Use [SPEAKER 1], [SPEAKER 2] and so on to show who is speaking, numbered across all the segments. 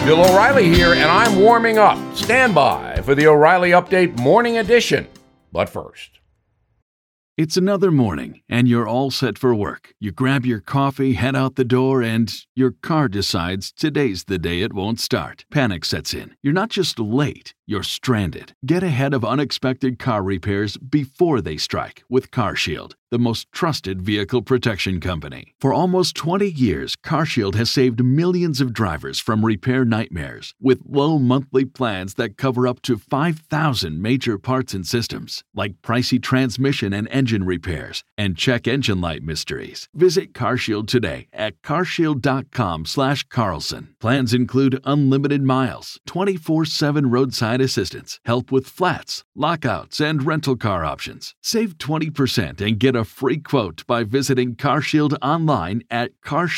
[SPEAKER 1] Bill O'Reilly here, and I'm warming up. Stand by for the O'Reilly Update Morning Edition. But first.
[SPEAKER 2] It's another morning, and you're all set for work. You grab your coffee, head out the door, and your car decides today's the day it won't start. Panic sets in. You're not just late, you're stranded. Get ahead of unexpected car repairs before they strike with CarShield, the most trusted vehicle protection company. For almost 20 years, CarShield has saved millions of drivers from repair nightmares with low monthly plans that cover up to 5,000 major parts and systems, like pricey transmission and engine repairs and check engine light mysteries. Visit CarShield today at carshield.com/Carlson. Plans include unlimited miles, 24/7 roadside assistance, help with flats, lockouts, and rental car options. Save 20% and get a free quote by visiting CarShield online at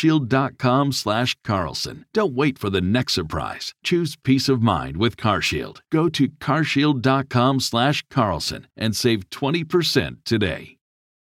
[SPEAKER 2] carshield.com/Carlson. Don't wait for the next surprise. Choose peace of mind with CarShield. Go to carshield.com/Carlson and save 20% today.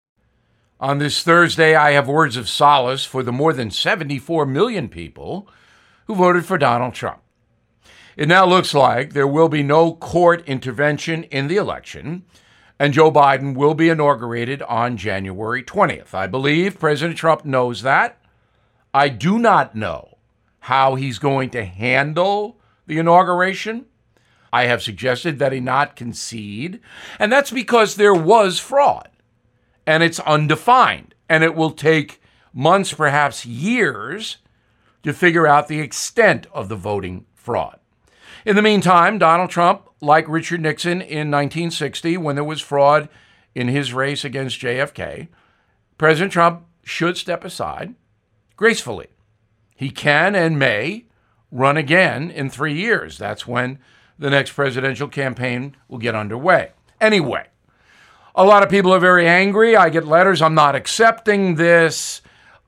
[SPEAKER 1] On this Thursday, I have words of solace for the more than 74 million people who voted for Donald Trump. It now looks like there will be no court intervention in the election, and Joe Biden will be inaugurated on January 20th. I believe President Trump knows that. I do not know how he's going to handle the inauguration. I have suggested that he not concede, and that's because there was fraud, and it's undefined, and it will take months, perhaps years, to figure out the extent of the voting fraud. In the meantime, Donald Trump, like Richard Nixon in 1960 when there was fraud in his race against JFK, President Trump should step aside gracefully. He can and may run again in 3 years. That's when the next presidential campaign will get underway. Anyway, a lot of people are very angry. I get letters, I'm not accepting this.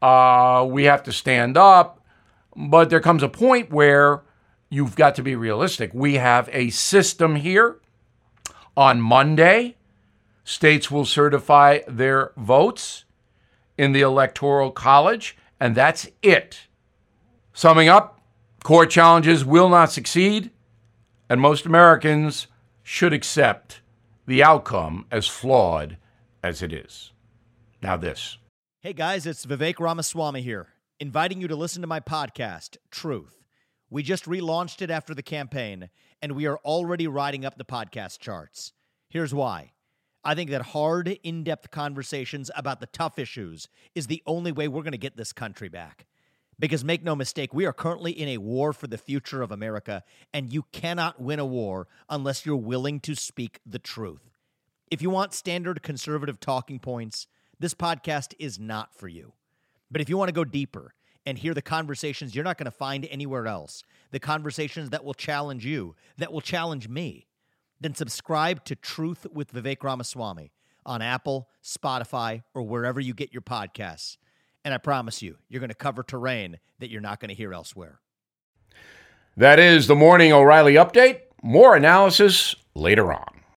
[SPEAKER 1] We have to stand up. But there comes a point where you've got to be realistic. We have a system here. On Monday, states will certify their votes in the Electoral College, and that's it. Summing up, court challenges will not succeed, and most Americans should accept the outcome as flawed as it is. Now this.
[SPEAKER 3] Hey guys, it's Vivek Ramaswamy here, inviting you to listen to my podcast, Truth. We just relaunched it after the campaign, and we are already riding up the podcast charts. Here's why. I think that hard, in-depth conversations about the tough issues is the only way we're going to get this country back. Because make no mistake, we are currently in a war for the future of America, and you cannot win a war unless you're willing to speak the truth. If you want standard conservative talking points, this podcast is not for you. But if you want to go deeper and hear the conversations you're not going to find anywhere else, the conversations that will challenge you, that will challenge me, then subscribe to Truth with Vivek Ramaswamy on Apple, Spotify, or wherever you get your podcasts. And I promise you, you're going to cover terrain that you're not going to hear elsewhere.
[SPEAKER 1] That is the Morning O'Reilly Update. More analysis later on.